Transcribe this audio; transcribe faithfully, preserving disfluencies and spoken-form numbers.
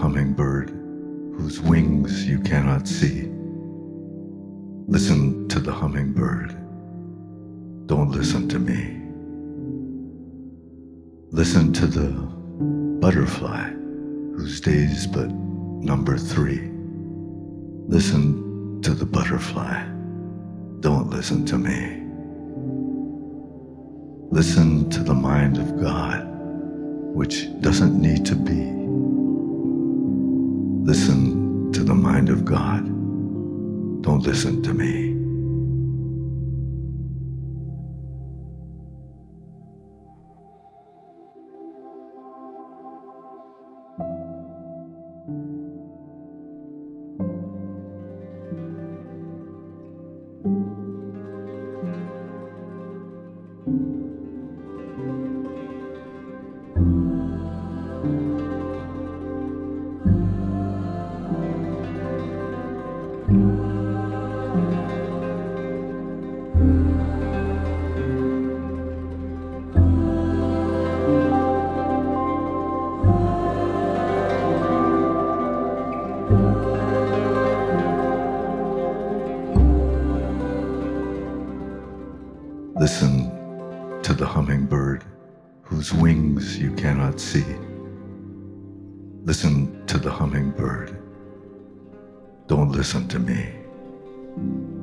hummingbird whose wings you cannot see. Listen to the hummingbird. Don't listen to me. Listen to the butterfly whose day's but number three. Listen to the butterfly. Don't listen to me. Listen to the mind of God, which doesn't need to be. Listen to the mind of God. Don't listen to me. Listen to the hummingbird whose wings you cannot see. Listen to the hummingbird. Don't listen to me.